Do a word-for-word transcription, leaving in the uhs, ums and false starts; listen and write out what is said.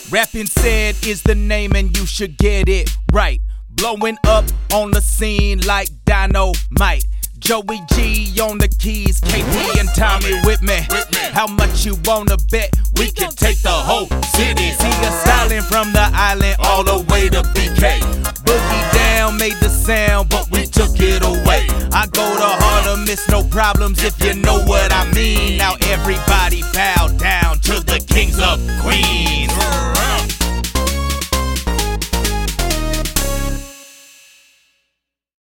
Rapping Said is the name and you should get it right. Blowing up on the scene like dynamite. Joey G on the keys, K T and Tommy with me. How much you wanna bet? We can take the whole city. See us styling from the island all the way to B K. Boogie Down made the sound, but we took it away. I go to Harlem, miss no problems if you know what I mean. Now everybody